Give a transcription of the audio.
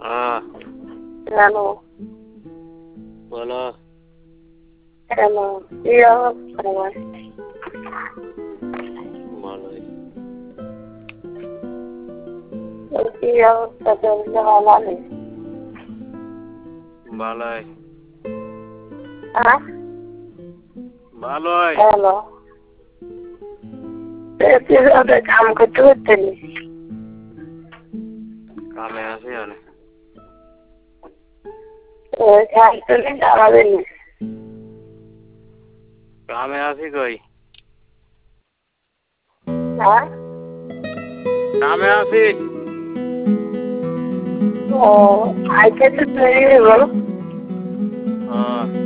हाँ हेलो बोलो। हेलो ये बोलो ये पसंद वाला नहीं बालोय हाँ बालोय हेलो ते अबे काम करते होते नहीं काम है ऐसे यार काम तो नहीं डाला देने काम है ऐसे कोई हाँ काम है ऐसे आई कैसे नहीं बोलो हाँ